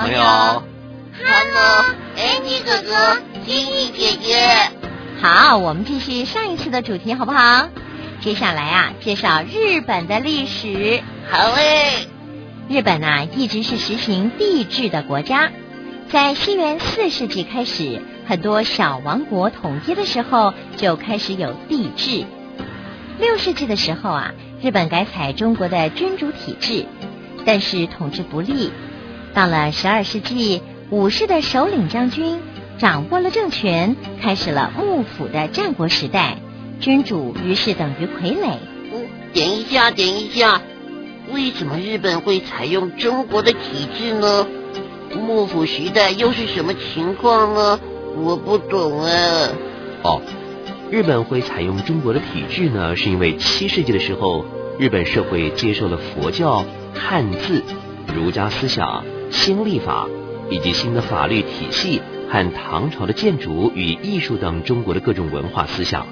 朋友。 Hello， Andy 哥哥，晶晶姐姐。 好，我们继续上一次的主题好不好？接下来啊，介绍日本的历史。 好诶。 日本啊，一直是实行帝制的国家。在西元4世纪开始，很多小王国统一的时候就开始有帝制。6世纪的时候啊，日本改采中国的君主体制，但是统治不力。到了12世纪，武士的首领将军掌握了政权，开始了幕府的战国时代，君主于是等于傀儡。 点一下，为什么日本会采用中国的体制呢？幕府时代又是什么情况呢？我不懂啊。 日本会采用中国的体制呢，是因为7世纪的时候，日本社会接受了佛教、汉字、儒家思想、新历法以及新的法律体系和唐朝的建筑与艺术等中国的各种文化思想。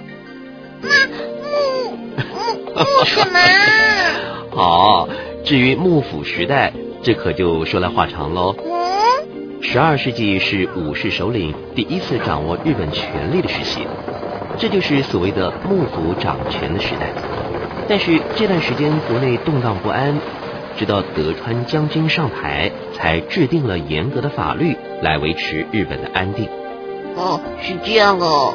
幕什么？ 好，至于幕府时代，这可就说来话长喽。12世纪是武士首领第一次掌握日本权力的时期，这就是所谓的幕府掌权的时代。但是这段时间国内动荡不安，直到德川将军上台，才制定了严格的法律来维持日本的安定。 是这样哦。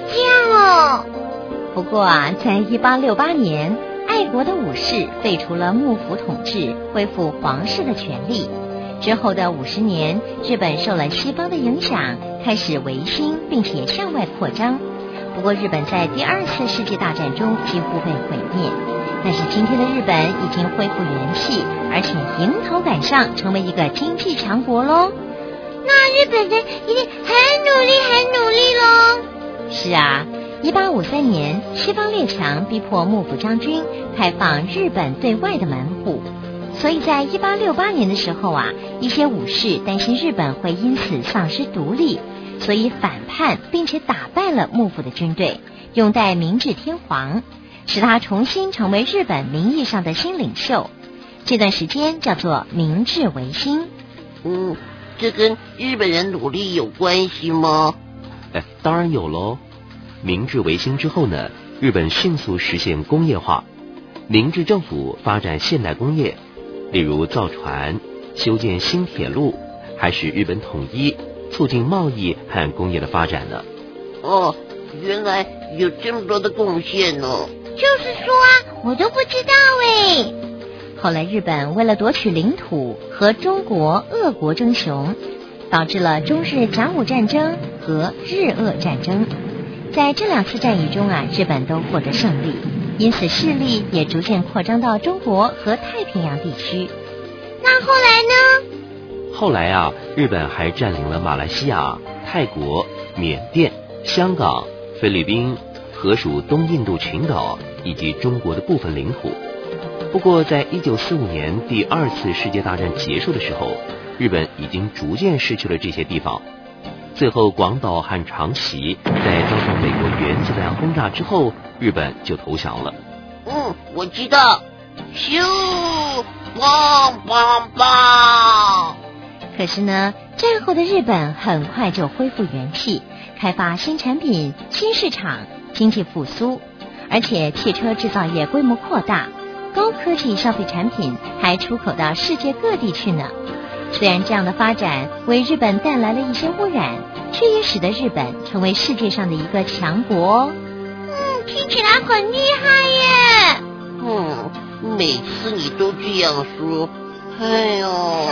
不过啊，在1868年，爱国的武士废除了幕府统治，恢复皇室的权力。之后的50年，日本受了西方的影响，开始维新，并且向外扩张。不过日本在第2次世界大战中几乎被毁灭，但是今天的日本已经恢复元气，而且迎头赶上，成为一个经济强国咯。 那日本人一定很努力咯。 是啊，1853年，西方列强逼迫幕府将军开放日本对外的门户，所以在1868年的时候啊，一些武士担心日本会因此丧失独立，所以反叛并且打败了幕府的军队，拥戴明治天皇，使他重新成为日本名义上的新领袖。这段时间叫做明治维新。 这跟日本人努力有关系吗？ 当然有咯。明治维新之后呢，日本迅速实现工业化，明治政府发展现代工业，例如造船、修建新铁路，还使日本统一，促进贸易和工业的发展呢。 原来有这么多的贡献哦。 就是说啊，我都不知道诶。后来日本为了夺取领土，和中国、俄国争雄，导致了中日甲午战争和日俄战争。在这2次战役中啊，日本都获得胜利，因此势力也逐渐扩张到中国和太平洋地区。 那后来呢？ 后来啊，日本还占领了马来西亚、泰国、缅甸、香港、菲律宾、荷属东印度群岛以及中国的部分领土。不过在1945年第2次世界大战结束的时候，日本已经逐渐失去了这些地方。最后广岛和长崎在遭受美国原子弹轰炸之后，日本就投降了。 我知道。咻，棒棒棒。 可是呢，战后的日本很快就恢复元气，开发新产品、新市场，经济复苏，而且汽车制造业规模扩大，高科技消费产品还出口到世界各地去呢。虽然这样的发展为日本带来了一些污染，却也使得日本成为世界上的一个强国。 听起来很厉害耶。每次你都这样说，哎呦。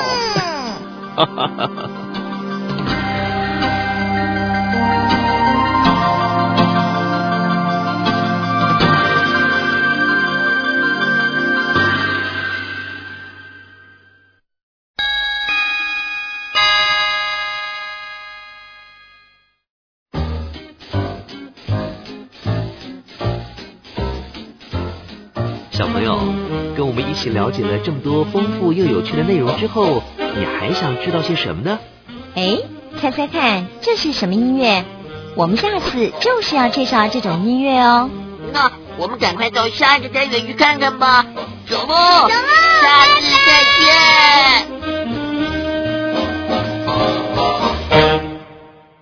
小朋友，跟我们一起了解了这么多丰富又有趣的内容之后，你还想知道些什么呢？ 猜猜看，这是什么音乐？我们下次就是要介绍这种音乐哦。 那我们赶快到下一个单元去看看吧。走喽， 下次再见。